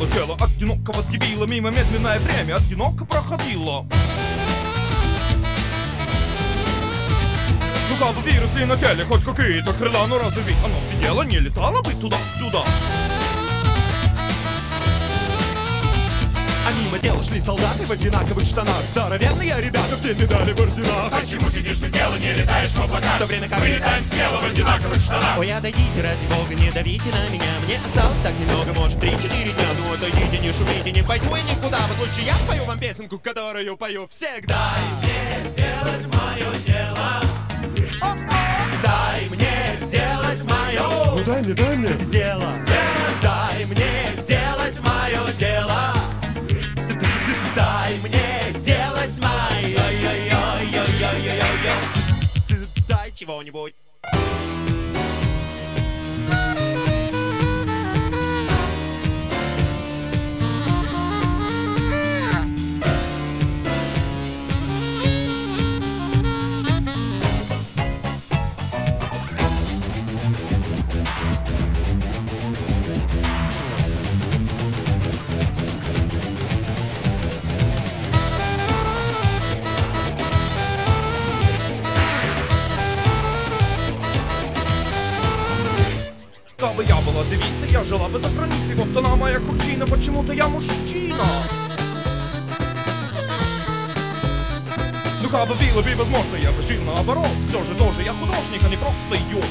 тело одинокого дебила. Мимо медленное время одиноко проходило. Ну как бы выросли на теле хоть какие-то крыла, но разве ведь оно сидело, не летало бы туда-сюда? А мимо дела шли солдаты в одинаковых штанах. Здоровенные ребята, все медали в орденах. Почему сидишь на тело, не летаешь в облаках? В то время как мы летаем смело в одинаковых штанах. Ой, отойдите, ради бога, не давите на меня. Мне осталось так немного, может 3-4 дня. Ну отойдите, не шумите, не пойду я никуда. Вот лучше я спою вам песенку, которую пою всегда. Дай мне делать мое дело. Дай мне делать мое. Ну дай мне дело. Дай мне делать мое дело. Дай мне делать мое. Дай чего-нибудь. Кабы я была девицей, я жила бы за границей. Вот она моя курчина, почему-то я мужчина. Ну кабы было бы возможно, я бы жил наоборот. Все же тоже я художник, а не просто идиот.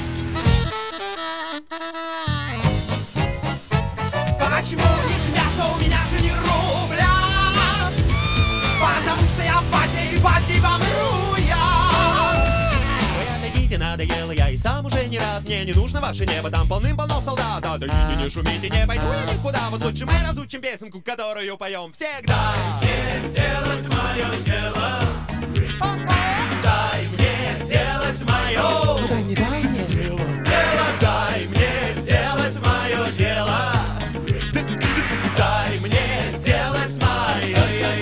Почему нет мяса у меня же не рубля? Потому что я Вася и Васе помру я. Ой, отойдите, надоело, я и сам уже не рад. Мне не нужно ваше небо, там полным-полно солдат. Отойдите, не шумите, не пойду я никуда. Вот лучше мы разучим песенку, которую поем всегда. Дай мне делать мое дело. Дай мне делать мое. Дай мне дело. Дай мне делать мое дело. Дай мне делать мое.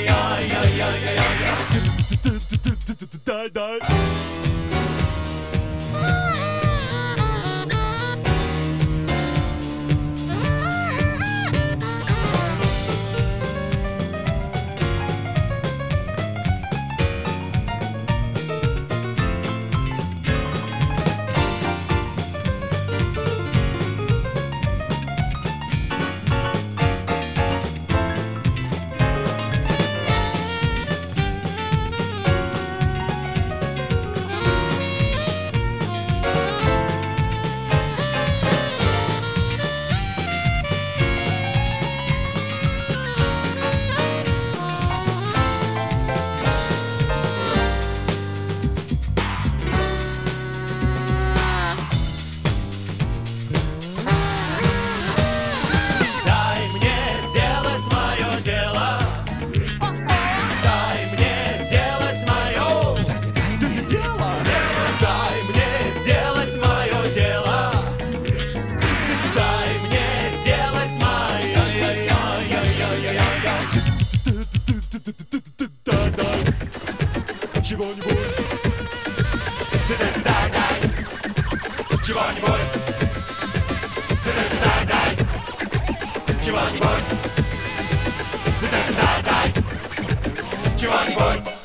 Дай. Чего-нибудь. Дай. Чего-нибудь. Дай. Чего-нибудь. Дай. Чего-нибудь.